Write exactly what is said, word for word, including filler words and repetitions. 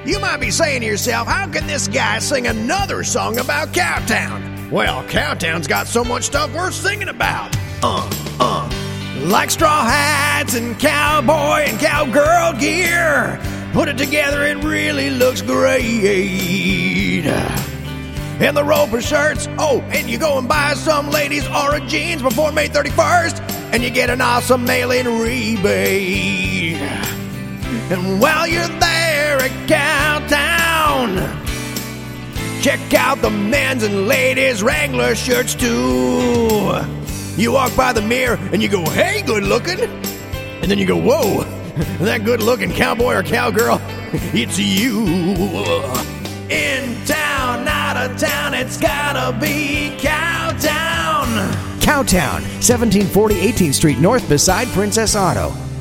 You might be saying to yourself, how can this guy sing another song about Cowtown? Well, Cowtown's got so much stuff worth singing about. Uh, uh, like straw hats and cowboy and cowgirl gear. Put it together, it really looks great. And the Roper shirts. Oh, and you go and buy some ladies' Aura jeans before May thirty-first, and you get an awesome mail-in rebate. And while you're there at Cowtown, check out the men's and ladies' Wrangler shirts too. You walk by the mirror and you go, hey, good looking. And then you go, whoa, that good looking cowboy or cowgirl, it's you. In town, out of town, it's gotta be Cowtown. Cowtown, seventeen forty eighteenth Street North beside Princess Auto.